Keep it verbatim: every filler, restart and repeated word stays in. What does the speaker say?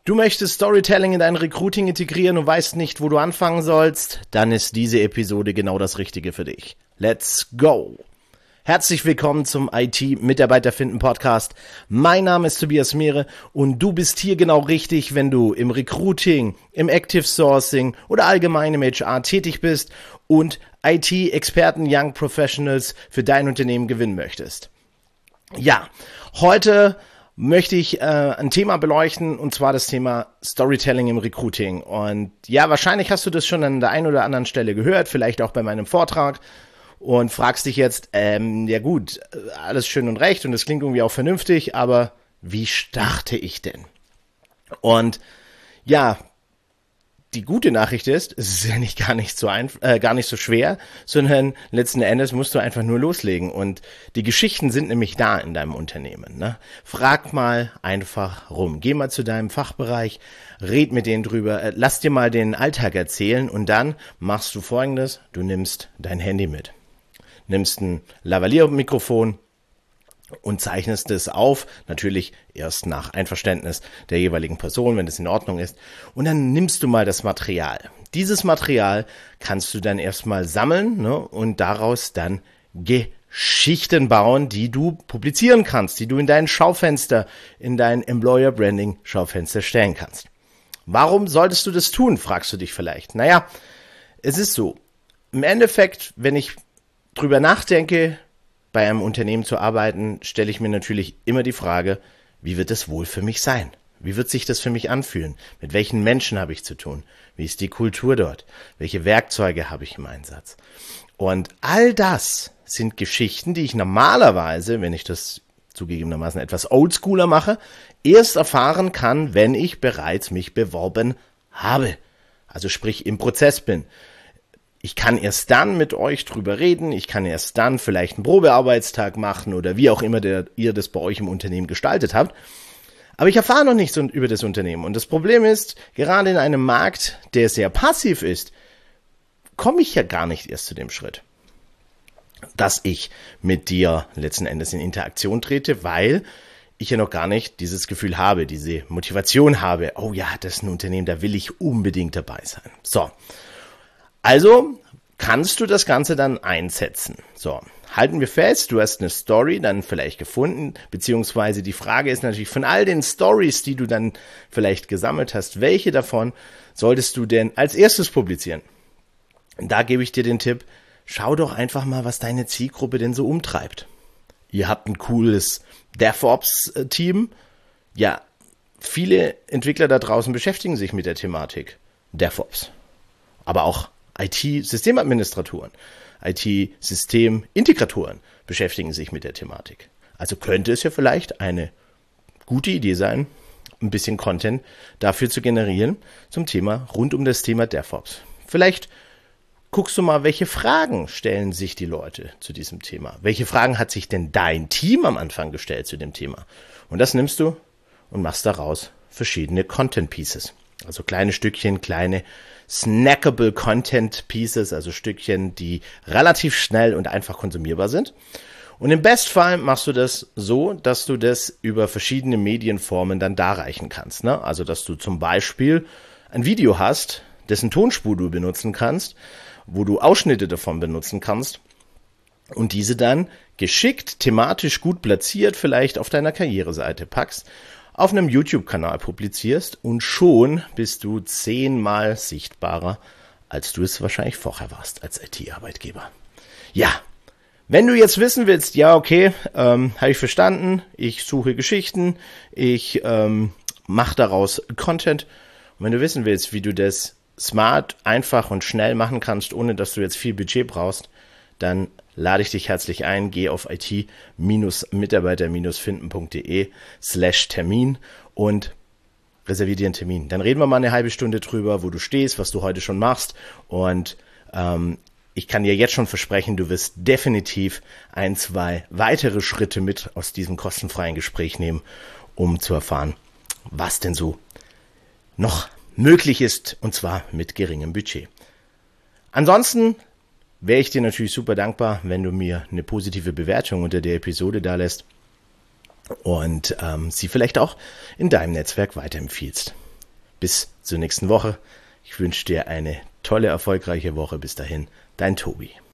Du möchtest Storytelling in dein Recruiting integrieren und weißt nicht, wo du anfangen sollst? Dann ist diese Episode genau das Richtige für dich. Let's go! Herzlich willkommen zum I T-Mitarbeiter finden Podcast. Mein Name ist Tobias Mehre und du bist hier genau richtig, wenn du im Recruiting, im Active Sourcing oder allgemein im H R tätig bist und I T-Experten, Young Professionals für dein Unternehmen gewinnen möchtest. Ja, heute möchte ich äh, ein Thema beleuchten, und zwar das Thema Storytelling im Recruiting. Und ja, wahrscheinlich hast du das schon an der einen oder anderen Stelle gehört, vielleicht auch bei meinem Vortrag, und fragst dich jetzt, ähm, ja gut, alles schön und recht und es klingt irgendwie auch vernünftig, aber wie starte ich denn? Und ja, die gute Nachricht ist, es ist ja nicht gar nicht so einf- äh, gar nicht so schwer, sondern letzten Endes musst du einfach nur loslegen. Und die Geschichten sind nämlich da in deinem Unternehmen. Ne? Frag mal einfach rum. Geh mal zu deinem Fachbereich, red mit denen drüber, äh, lass dir mal den Alltag erzählen und dann machst du Folgendes: Du nimmst dein Handy mit, nimmst ein Lavalier-Mikrofon und zeichnest es auf, natürlich erst nach Einverständnis der jeweiligen Person, wenn es in Ordnung ist. Und dann nimmst du mal das Material. Dieses Material kannst du dann erstmal sammeln, ne, und daraus dann Geschichten bauen, die du publizieren kannst, die du in dein Schaufenster, in dein Employer Branding Schaufenster stellen kannst. Warum solltest du das tun, fragst du dich vielleicht. Naja, es ist so, im Endeffekt, wenn ich drüber nachdenke, bei einem Unternehmen zu arbeiten, stelle ich mir natürlich immer die Frage, wie wird es wohl für mich sein? Wie wird sich das für mich anfühlen? Mit welchen Menschen habe ich zu tun? Wie ist die Kultur dort? Welche Werkzeuge habe ich im Einsatz? Und all das sind Geschichten, die ich normalerweise, wenn ich das zugegebenermaßen etwas oldschooler mache, erst erfahren kann, wenn ich bereits mich beworben habe. Also sprich im Prozess bin. Ich kann erst dann mit euch drüber reden, ich kann erst dann vielleicht einen Probearbeitstag machen oder wie auch immer der, ihr das bei euch im Unternehmen gestaltet habt. Aber ich erfahre noch nichts über das Unternehmen. Und das Problem ist, gerade in einem Markt, der sehr passiv ist, komme ich ja gar nicht erst zu dem Schritt, dass ich mit dir letzten Endes in Interaktion trete, weil ich ja noch gar nicht dieses Gefühl habe, diese Motivation habe, oh ja, das ist ein Unternehmen, da will ich unbedingt dabei sein. So. Also kannst du das Ganze dann einsetzen. So, halten wir fest, du hast eine Story dann vielleicht gefunden, beziehungsweise die Frage ist natürlich, von all den Stories, die du dann vielleicht gesammelt hast, welche davon solltest du denn als erstes publizieren? Und da gebe ich dir den Tipp, schau doch einfach mal, was deine Zielgruppe denn so umtreibt. Ihr habt ein cooles DevOps-Team. Ja, viele Entwickler da draußen beschäftigen sich mit der Thematik DevOps, aber auch I T-Systemadministratoren, I T-Systemintegratoren beschäftigen sich mit der Thematik. Also könnte es ja vielleicht eine gute Idee sein, ein bisschen Content dafür zu generieren zum Thema, rund um das Thema DevOps. Vielleicht guckst du mal, welche Fragen stellen sich die Leute zu diesem Thema? Welche Fragen hat sich denn dein Team am Anfang gestellt zu dem Thema? Und das nimmst du und machst daraus verschiedene Content Pieces. Also kleine Stückchen, kleine snackable Content Pieces, also Stückchen, die relativ schnell und einfach konsumierbar sind. Und im Bestfall machst du das so, dass du das über verschiedene Medienformen dann darreichen kannst. Ne? Also, dass du zum Beispiel ein Video hast, dessen Tonspur du benutzen kannst, wo du Ausschnitte davon benutzen kannst und diese dann geschickt, thematisch gut platziert, vielleicht auf deiner Karriereseite packst, auf einem YouTube-Kanal publizierst und schon bist du zehnmal sichtbarer, als du es wahrscheinlich vorher warst als I T-Arbeitgeber. Ja, wenn du jetzt wissen willst, ja okay, ähm, habe ich verstanden, ich suche Geschichten, ich ähm, mache daraus Content. Und wenn du wissen willst, wie du das smart, einfach und schnell machen kannst, ohne dass du jetzt viel Budget brauchst, dann lade ich dich herzlich ein, geh auf it-mitarbeiter-finden.de slash Termin und reservier dir einen Termin. Dann reden wir mal eine halbe Stunde drüber, wo du stehst, was du heute schon machst und ähm, ich kann dir jetzt schon versprechen, du wirst definitiv ein, zwei weitere Schritte mit aus diesem kostenfreien Gespräch nehmen, um zu erfahren, was denn so noch möglich ist, und zwar mit geringem Budget. Ansonsten wäre ich dir natürlich super dankbar, wenn du mir eine positive Bewertung unter der Episode da lässt und ähm, sie vielleicht auch in deinem Netzwerk weiterempfiehlst. bis zur nächsten Woche. Ich wünsche dir eine tolle, erfolgreiche Woche. Bis dahin, dein Tobi.